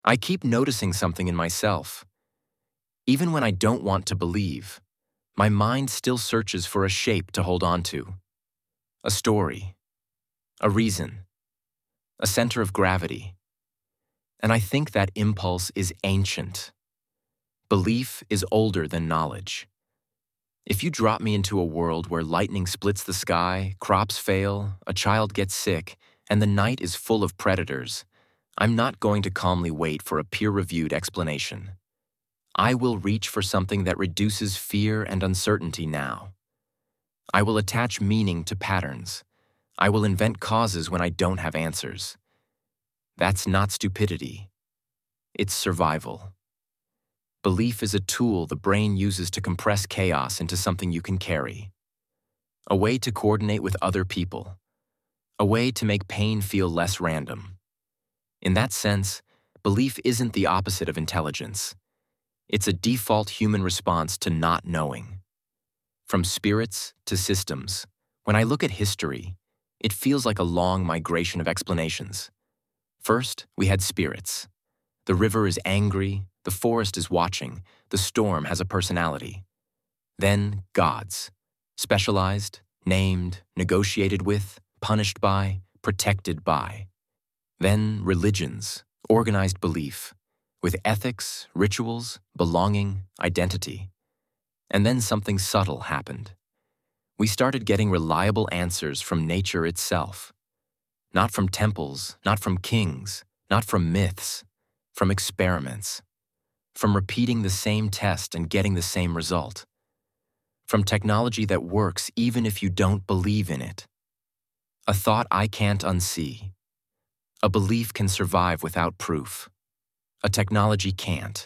I keep noticing something in myself. Even when I don't want to believe, my mind still searches for a shape to hold on to. A story, a reason, a center of gravity. And I think that impulse is ancient. Belief is older than knowledge. If you drop me into a world where lightning splits the sky, crops fail, a child gets sick, and the night is full of predators, I'm not going to calmly wait for a peer-reviewed explanation. I will reach for something that reduces fear and uncertainty now. I will attach meaning to patterns. I will invent causes when I don't have answers. That's not stupidity. It's survival. Belief is a tool the brain uses to compress chaos into something you can carry. A way to coordinate with other people. A way to make pain feel less random. In that sense, belief isn't the opposite of intelligence. It's a default human response to not knowing. From spirits to systems, when I look at history, it feels like a long migration of explanations. First, we had spirits. The river is angry, the forest is watching, the storm has a personality. Then gods, specialized, named, negotiated with, punished by, protected by. Then religions, organized belief, with ethics, rituals, belonging, identity. And then something subtle happened. We started getting reliable answers from nature itself. Not from temples, not from kings, not from myths, from experiments. From repeating the same test and getting the same result. From technology that works even if you don't believe in it. A thought I can't unsee. A belief can survive without proof. A technology can't.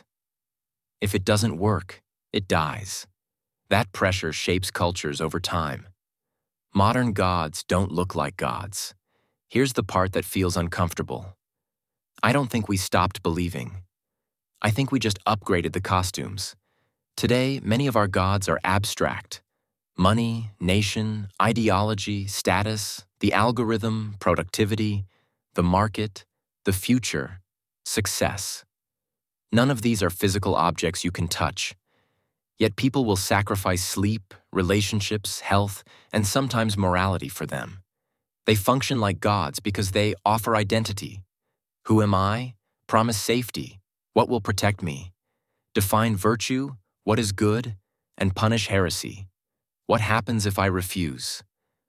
If it doesn't work, it dies. That pressure shapes cultures over time. Modern gods don't look like gods. Here's the part that feels uncomfortable. I don't think we stopped believing. I think we just upgraded the costumes. Today, many of our gods are abstract. Money, nation, ideology, status, the algorithm, productivity, the market, the future, success. None of these are physical objects you can touch. Yet people will sacrifice sleep, relationships, health, and sometimes morality for them. They function like gods because they offer identity. Who am I? Promise safety. What will protect me? Define virtue, what is good, and punish heresy. What happens if I refuse?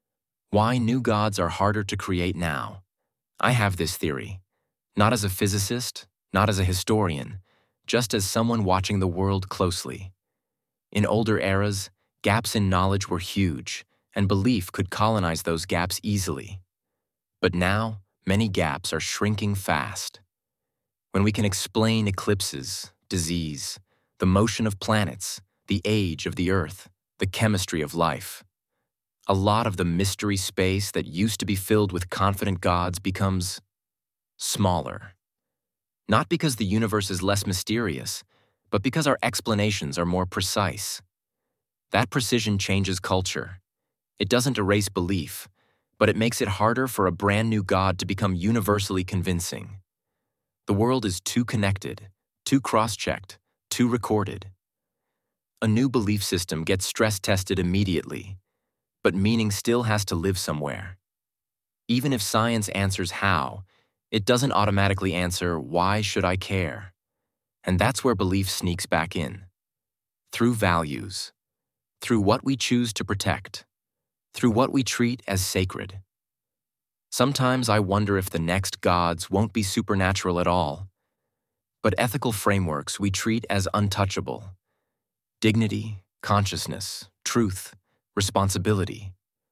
Why new gods are harder to create now? I have this theory, not as a physicist, not as a historian, just as someone watching the world closely. In older eras, gaps in knowledge were huge, and belief could colonize those gaps easily. But now, many gaps are shrinking fast. When we can explain eclipses, disease, the motion of planets, the age of the Earth, the chemistry of life, a lot of the mystery space that used to be filled with confident gods becomes smaller. Not because the universe is less mysterious, but because our explanations are more precise. That precision changes culture. It doesn't erase belief, but it makes it harder for a brand new god to become universally convincing. The world is too connected, too cross-checked, too recorded. A new belief system gets stress-tested immediately, but meaning still has to live somewhere. Even if science answers how, it doesn't automatically answer why should I care. And that's where belief sneaks back in. Through values. Through what we choose to protect. Through what we treat as sacred. Sometimes I wonder if the next gods won't be supernatural at all, but ethical frameworks we treat as untouchable. Dignity, consciousness, truth, responsibility.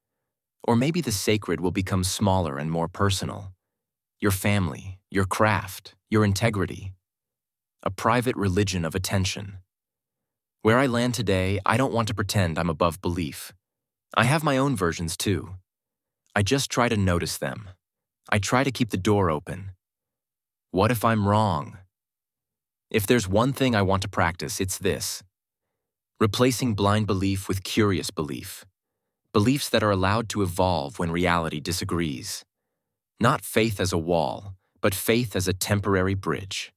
Or maybe the sacred will become smaller and more personal. Your family, your craft, your integrity. A private religion of attention. Where I land today, I don't want to pretend I'm above belief. I have my own versions too. I just try to notice them. I try to keep the door open. What if I'm wrong? If there's one thing I want to practice, it's this. Replacing blind belief with curious belief. Beliefs that are allowed to evolve when reality disagrees. Not faith as a wall, but faith as a temporary bridge.